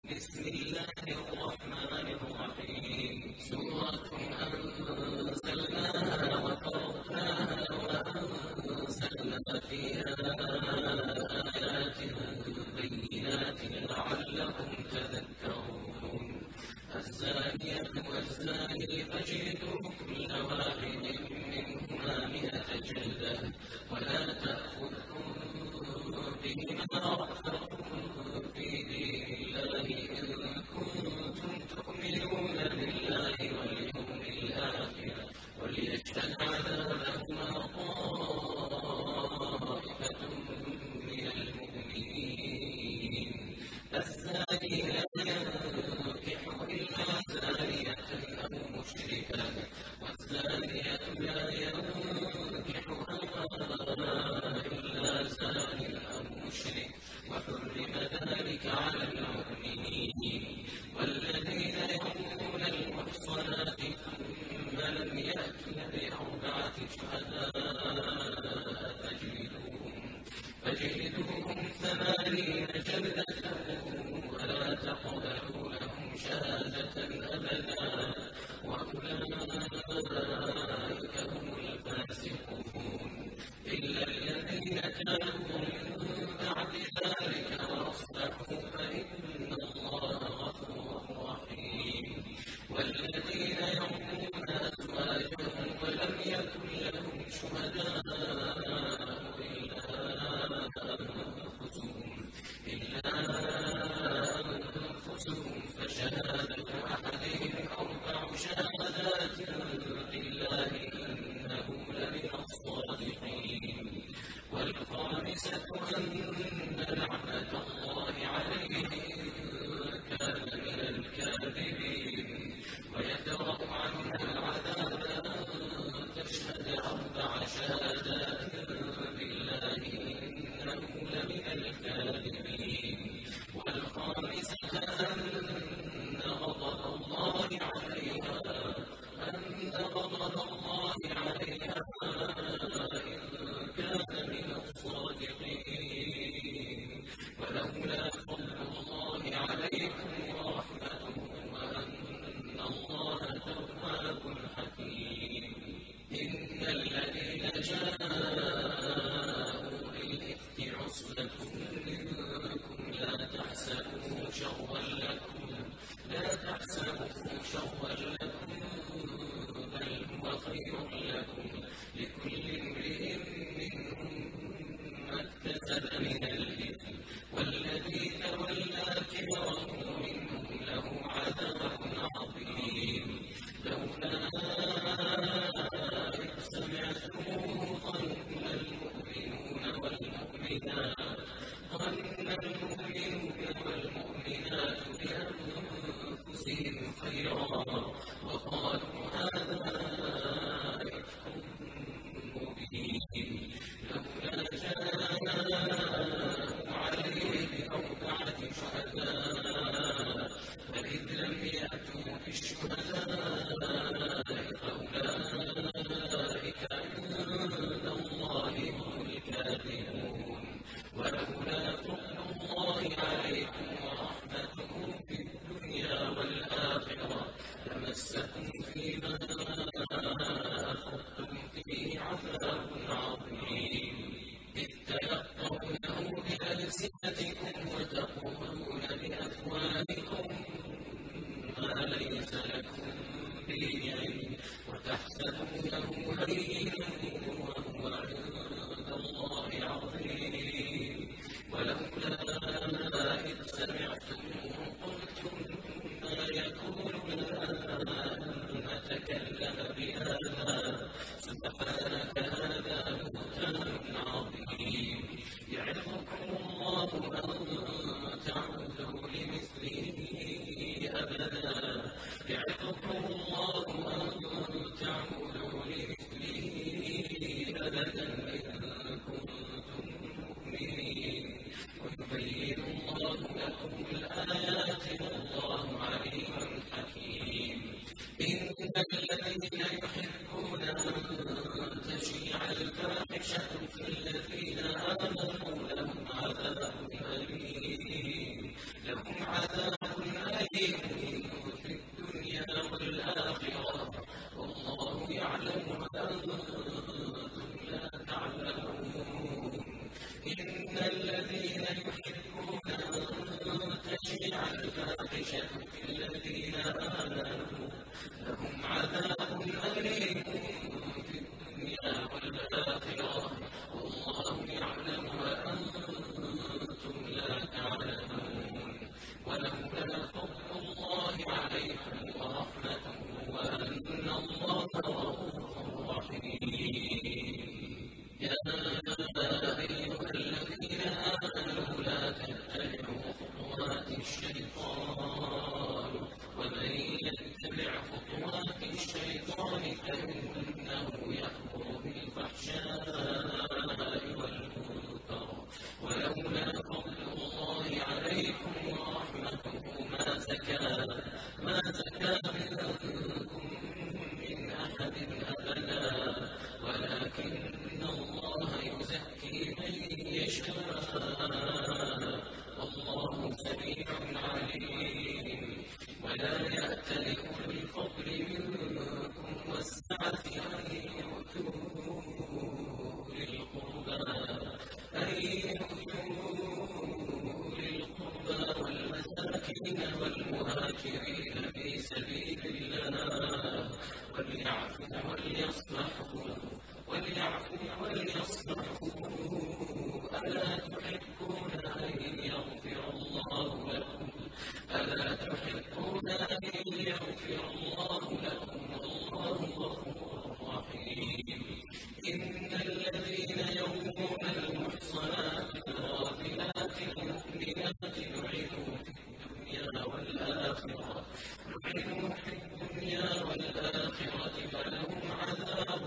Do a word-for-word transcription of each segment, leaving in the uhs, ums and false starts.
بسم الله الرحمن الرحيم سورة أنزلناها وفرضناها وأنزلنا فيها آيات بينات لعلكم تذكرون الزانية والزاني فاجلدوا كل واحد منهما مئة جلدة ولا تأخذكم بهما رأفة في دين الله إن كنتم تؤمنون بالله واليوم الآخر وليشهد عذابهما طائفة من المؤمنين الزاني لا ينكح إلا زانية أو مشركا والزانية لا ينكحها إلا زان أو مشرك وحرم ذلك على المؤمنين والذين يرمون المحصنات ثم لم يأتوا بأربعة شهداء فاجلدوهم فاجلدوهم ثمانين جلدة ولا تقبلوا لهم شهادة أبدا وأولئك هم الفاسقون إلا الذين تابوا من بعد ذلك وأصلحوا فإن الله غفور رحيم والذين يرمون أزواجهم ولم يكن لهم شهداء إلا أنفسهم إلا أنفسهم فشهادة أحدهم أربع شهادات بالله إنه لمن الصادقين والخامسة أن لعنة الله عليه إن كان من الكاذبين ويدرأ عنها العذاب أن تشهد أربع شهادات بالله إنه لمن الكاذبين والخامسة أن غضب الله عليها أن غضب الله عليها إن كان من الصادقين ولولا فضل الله عليكم ورحمته وأن الله تواب حكيم إن الذين جاءوا بالإفك عصبة منكم لا تحسبوه شرا لكم لا تحسبوه شرا لكم بل هو خير لكم لكل امرئ منهم ما اكتسب من الإثم والذي تولى كبره منهم له عذاب عظيم لولا إذ سمعتموه ظن المؤمنون والمؤمنات ظن المؤمنون والمؤمنات بأنفسهم خيرا وقالوا هذا إفك مبين لولا جاءوا عليه بأربعة شهداء فإذ لم يأتوا بالشهداء فأولئك عند الله هم الكاذبون ولولا فضل الله عليكم ورحمته في الدنيا والآخرة لمسكم فيما أخذتم فيه عذاب عظيم إذ تلقونه بألسنتكم وتقولون بأفواهكم ما ليس لكم به علم وتحسبونه هينا وهو عند الله عظيم ولولا إذ سمعتموه قلتم ما يكون لنا أن نتكلم بهذا سبحانك هذا بهتان عظيم يعظكم الله أن تعودوا لمثله أبدا يعظكم الله أن تعودوا لمثله أبدا إن كنتم مؤمنين ويبين الله لكم الآيات والله عليم حكيم إن الذين يحبون أن تشيع الفاحشة في الذين آمنوا لهم عذاب أليم لهم عذاب شيع الفاحشة في الذين آمنوا لهم عذاب أليم في الدنيا والآخرة والله يعلم وأنتم لا تعلمون ولولا فضل الله عليكم ورحمته وأن الله رؤوف رحيم يا أيها الذين آمنوا لا تتبعوا خطوات الشيطان ومن يتبع خطوات الشيطان فإنه يأمر بالفحشاء والمنكر ولولا فضل الله عليكم ورحمته ما زكى ما زكى منكم من أحد أبدا ولكن الله يزكي من يشاء والله سميع عليم ولا يأتل أولو الفضل منكم والسعة أن يؤتوا أولي القربى أن يؤتوا أولي القربى والمساكين والمهاجرين في سبيل الله وليعفوا وليصفحوا وليعفوا وليصفحوا ألا تحبون أن يغفر الله لكم ألا تحبون أن يغفر الله لكم والله غفور رحيم إن الذين يرمون المحصنات الغافلات المؤمنات لعنوا في الدنيا والآخرة لعنوا في الدنيا والآخرة فلهم عذاب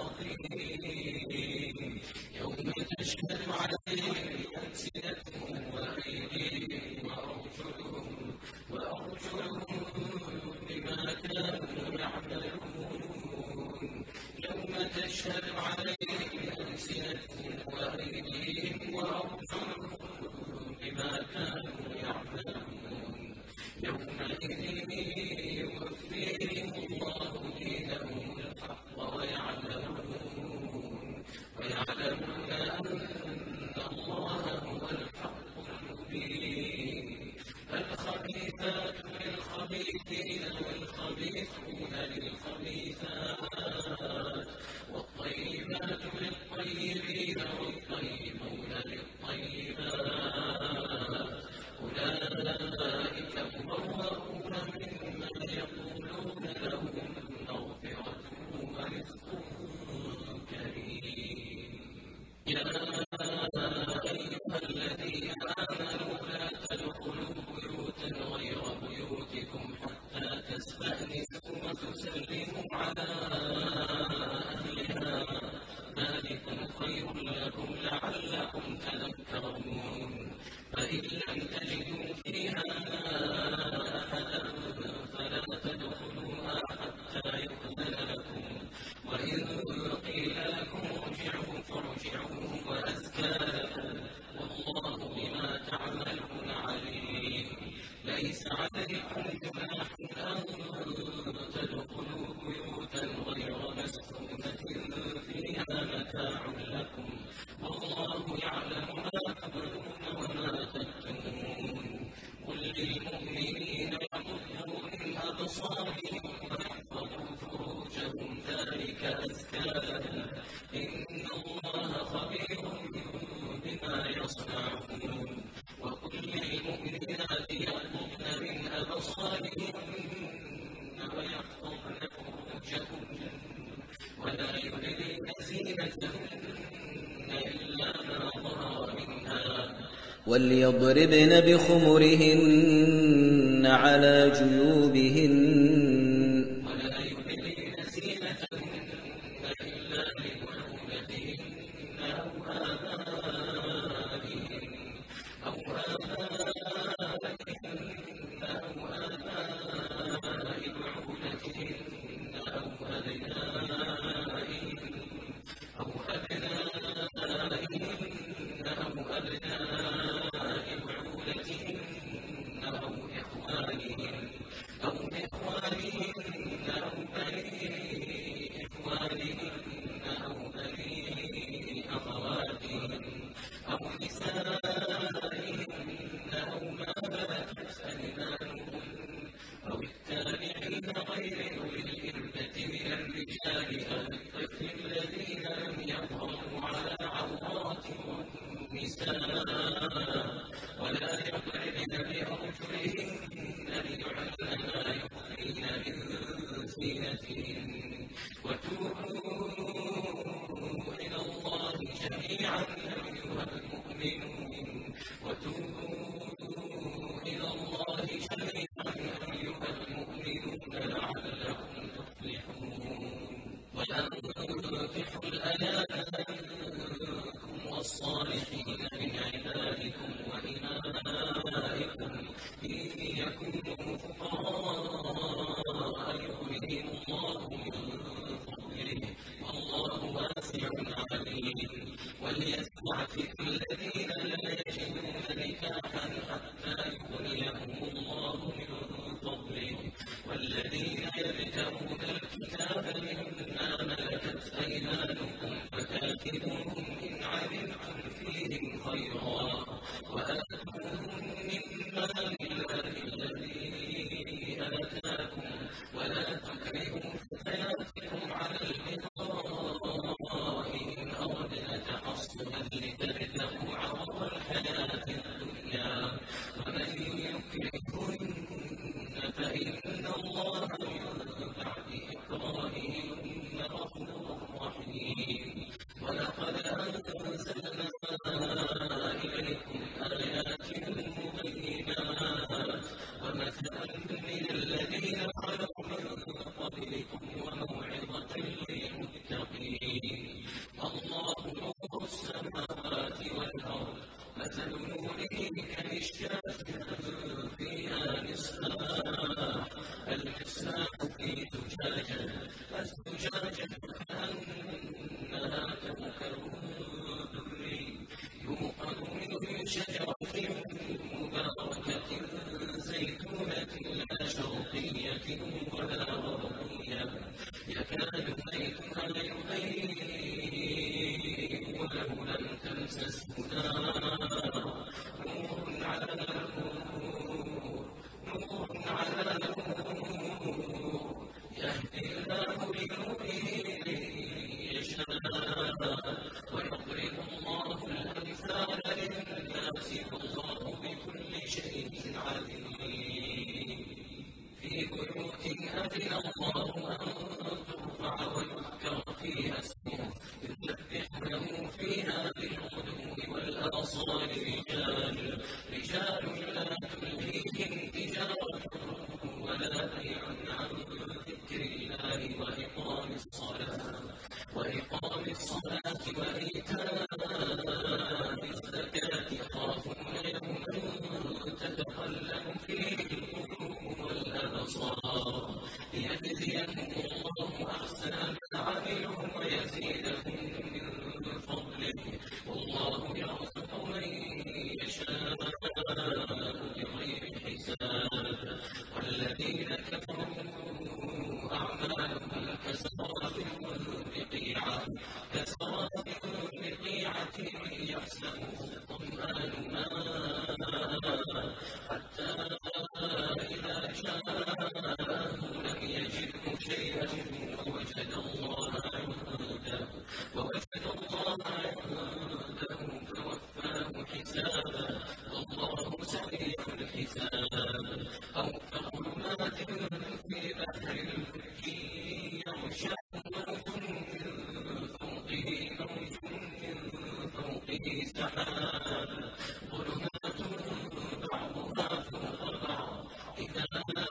عظيم يوم تشهد عليهم ألسنتهم وأيديهم وأرجلهم وأرجلهم بما كانوا يعملون يوم تشهد عليهم ألسنتهم وأيديهم وأرجلهم بما كانوا يعملون يومئذ يوفيهم الله دينهم الحق ويعلمون ويعلمون أن الله هو الحق المبين الخبيثات للخبيثين والخبيثون للخبيثات والطيبات للطيبين والطيبون للطيبات أولئك مبرؤون مما يقولون لهم مغفرة ورزق كريم يا أيها الذين آمنوا لا تدخلوا بيوتا غير بيوتكم حتى تستأنسوا وتسلموا على أهلها ذلكم خير لكم لعلكم تذكرون فإن لم تجدوا فيها أحدا فلا تدخلوها حتى يؤذن لكم وإن قيل لكم ارجعوا فارجعوا وأزكى لكم والله بما تعملون عليم ليس عليكم جناح أن تدخلوا بيوتا غير مسكونة فيها متاع لكم والله يعلم ما تبدون وما تكتمون قل للمؤمنين يغضوا من أبصارهم ويحفظوا فروجهم ذلك أزكى لهم إن الله خبير بما يصنعون وقل للمؤمنات يغضضن من أبصارهن ويحفظن فروجهن ولا يبدين زينتهن إلا ما ظهر منها وليضربن بخمرهن على جيوبهن ولا يبدين زينتهن إلا لبعولتهن أو آبائهن أو آبائهن أو آباء بعولتهن أو أبنائهن أو أبنائهن أو أبناء بعولتهن أو إخوانهن أو إخوانهن ليكونوا فقراء يغنيهم الله من فضله والله واسع عليم وليستعفف الذين لا يجدون نكاحا حتى يغنيهم الله من فضله والذين يبتغون الكتاب مما ملكت أيمانكم فكاتبوهم إن علمتم فيهم خيرا وآتوهم مما لله الذي آتاكم ولا تكرهوا فتياتكم على البغاء إن أردنا تحصنا لتبتغوا عرض الحياة الدنيا ومن يكرهن فإن الله من بعد إكراههن غفور رحيم ولقد أنزلنا إليكم آيات مبينات ومثلا من الذين خلوا من قبلكم وموعظة للمتقين الله نور السماوات والأرض مثل نوره كمشكاة فيها مصباح المصباح في زجاجة الزجاجة كأنها كوكب دري يوقد من شجرة مباركة زيتونة لا شرقية ولا غربية يكاد زيتها يضيء ولو لم تمسسه نار نور على نور نور على نور يهدي الله لنوره من يشاء ويضرب الله الأمثال للناس والله بكل شيء عليم في بيوت أذن الله أن ترفع ويذكر فيها اسمه يسبح له فيها بالغدو والآصال رجال رجال لا تلهيهم تجارة ولا بيع عن ذكر الله وإقام الصلاة وإقام الصلاة وإيتاء الزكاة يخافون يوما تتقلب فيه القلوب والأبصار ليجزيهم الله أحسن ما عملوا ويزيدهم من فضله والله يرزق من يشاء بغير حساب والذين كفروا أعمالهم كسراب بقيعة كسراب بقيعة يحسبه الظمآن ماء حتى إذا جاءه لم يجده شيئا ووجد الله عنده ووجد الله عنده فوفاه حسابه والله سريع الحساب أو كظلمات في بحر الفلك يغشاه موج من فوقه موج من فوقه سحاب ظلمات بعضها فوق بعض إذا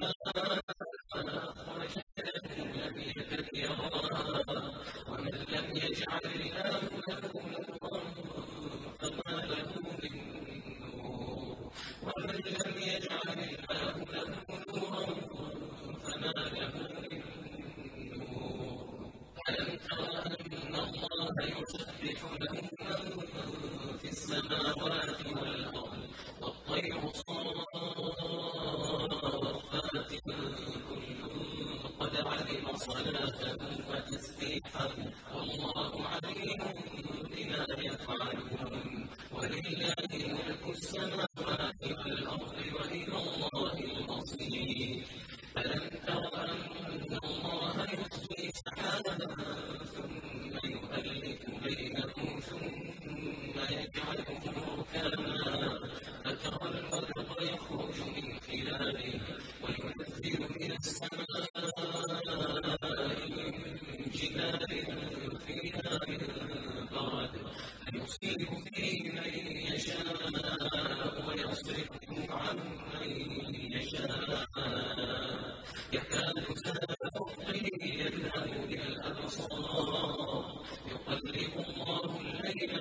أخرج يده لم يكد يراها ومن لم يجعل الله له نورا فما له من نور ومن لم يجعل الله له نورا فما له من نور ألم تر أن الله يسبح له من في السماوات والأرض والطير صافات كل قد علم صلاته وتسبيحه والله عليم بما يفعلون ولله ملك السماوات والأرض وإلى الله المصير ألم تر أن الله يزجي سحابا ثم يؤلف بينه ثم يجعله ركاما فترى البرق يخرج من خلاله وينزل من السماء من جبال فيها من برد فيصيب به من يشاء ويصرفه عن من يشاء يكاد سنا برقه يذهب بالأبصار يقلب الله الليل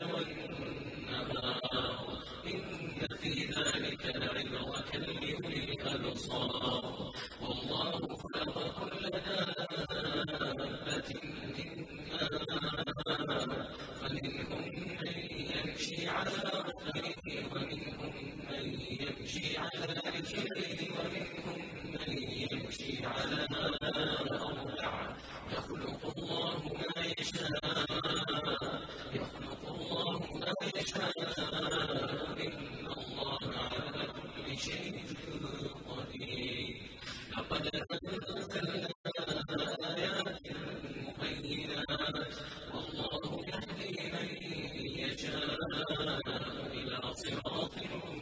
والنهار إن في ذلك لعبرة لأولي الأبصار الأبصار والله خلق كل دابة من ماء فمنهم من يمشي على بطنه ومنهم من يمشي على رجليه ومنهم من يمشي على أربع يخلق الله ما يشاء يخلق الله ما يشاء إن الله على كل شيء قدير لقد أنزلنا آيات مبينات والله يهدي من يشاء إلى صراط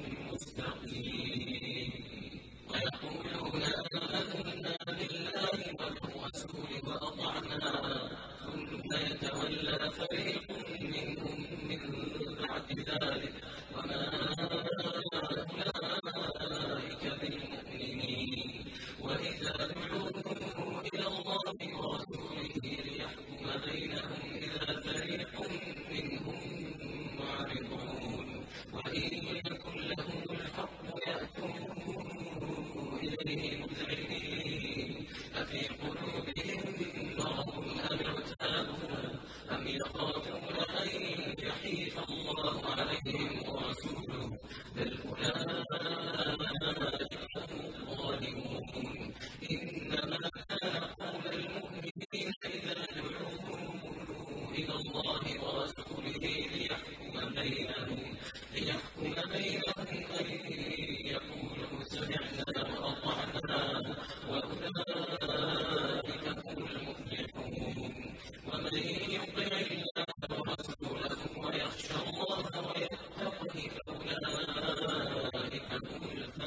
مستقيم ويقولون آمنا بالله والرسول وأطعنا ثم يتولى فريق منهم من بعد ذلك وما أولئك بالمؤمنين وإذا دعوا إلى الله ورسوله ليحكم بينهم إذا فريق منهم معرضون وإن يكن لهم الحق يأتوا إليه مذعنين أفي قلوبهم مرض أم ارتابوا أم يخافون أن يحيف الله عليهم ورسوله بل أولئك هم الظالمون إنما كان قول المؤمنين إذا دعوا إلى الله ورسوله ليحكم بينهم ليحكم بينهم أن يقولوا سمعنا وأطعنا وأولئك هم المفلحون ومن يطع الله ورسوله ويخشى الله ويتقه فأولئك هم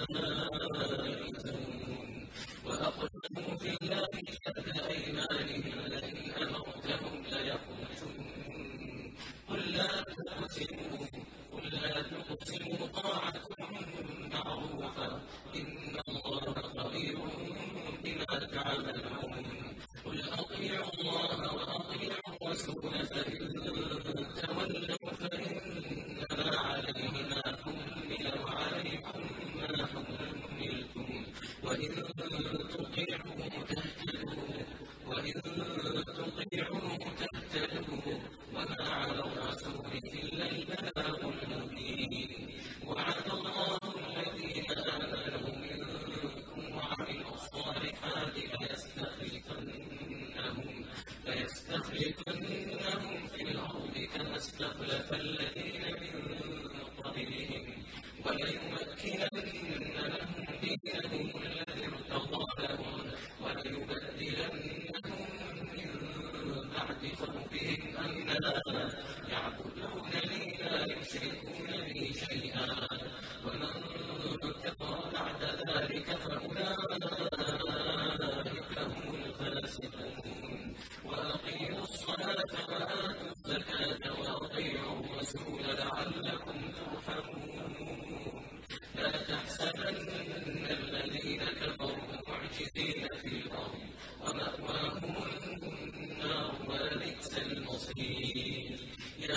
الفائزون وأقسموا في الله جهد أيمانهم لئن أمرتهم ليخرجن قل لا تقسموا قل لا تقسموا طاعة معروفة إن الله خبير بما تعملون قل أطيعوا الله وأطيعوا الرسول فإن تولوا فإنما عليه ما حمل وعليكم ما حملتم وإن تطيعوه تهتدوا وإن تطيعوه تهتدوا وما على الرسول إلا البلاغ المبين وعد الله الذين آمنوا منكم وعملوا الصالحات ليستخلفنهم ليستخلفنهم في الأرض كما استخلف الذين من قبلهم وليمكنن لهم دينهم الذي ارتضى لهم وليبدلنهم من بعد خوفهم أمنا يعبدونني لا يشركون بي شيئا ومن كفر بعد ذلك فأولئك هم الفاسقون وأقيموا الصلاة وآتوا الزكاة وأطيعوا الرسول لعلكم ترحمون لا تحسبن الذين كفروا معجزين في الأرض ومأواهم النار ولبئس المصير يا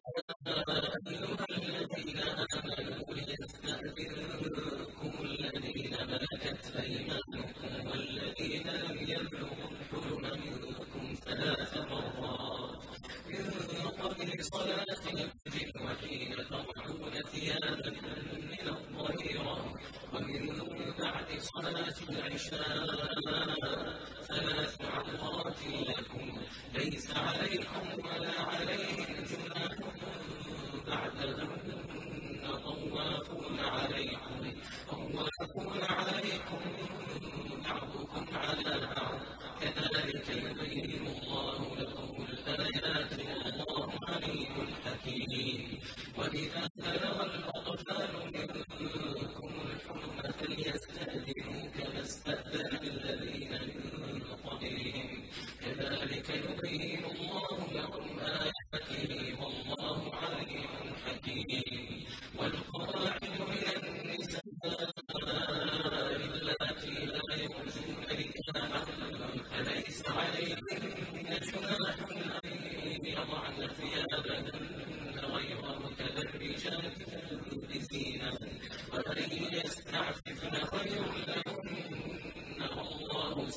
أيها الذين آمنوا ليستأذنكم الذين ملكت أيمانكم والذين لم يبلغوا الحلم منكم ثلاث مرات من قبل صلاة الفجر وحين تضعون ثيابكم من الظهيرة ومن بعد صلاة العشاء ثلاث عورات لكم ليس عليكم ولا عليهم جناح بعدهن طوافون عليكم طوافون عليكم بعضكم على بعض كذلك يبين الله لكم الآيات والله عليم حكيم وإذا بلغ الأطفال منكم الحلم فليستأذنوا كما استأذن الذين من قبلهم كذلك يبين الله لكم آياته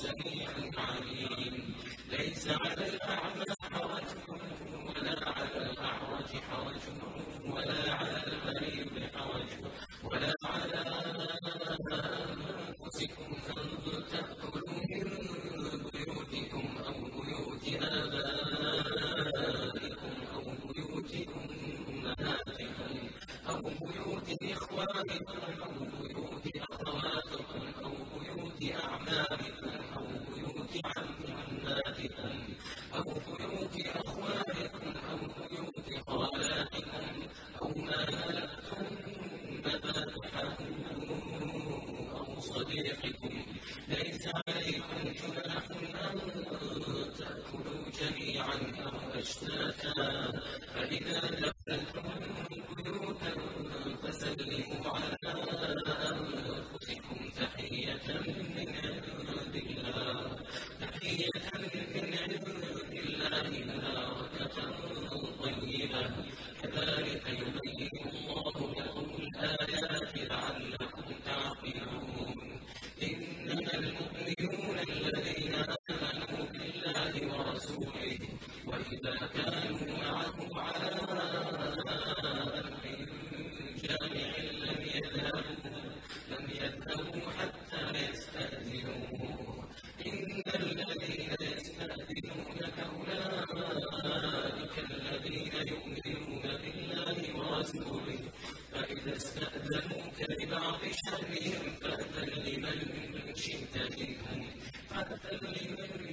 سميع عليم. ليس على الأعمى حرج ولا على الأعرج حرج ولا على المريض حرج ولا على أنفسكم أن تأكلوا من بيوتكم أو بيوت آبائكم أو بيوت أمهاتكم أو بيوت إخوانكم أو بيوت أخواتكم أو بيوت أعمامكم أو بيوت عماتكم أو بيوت أخوالكم أو بيوت خالاتكم أو ما ملكتم مفاتحه أو صديقكم. ليس عليكم جناح أن تأكلوا جميعا أو أشتاتا، فإذا دخلتم بيوتا فسلموا على أنفسكم تحية من عند الله تحية من عند الله مباركة طيبة. كذلك يبين الله لكم الآيات لعلكم تعقلون. إنما المؤمنون الذين آمنوا بالله ورسوله وإذا كانوا معه على أمر جامع لم يذهبوا لم يذهبوا حتى يستأذنوه. إن الذين يستأذنونك أولئك الذين يؤمنون بالله ورسوله، فإذا استأذنوك لبعض شأنهم فأذن لمن شئت منهم فأذن لمن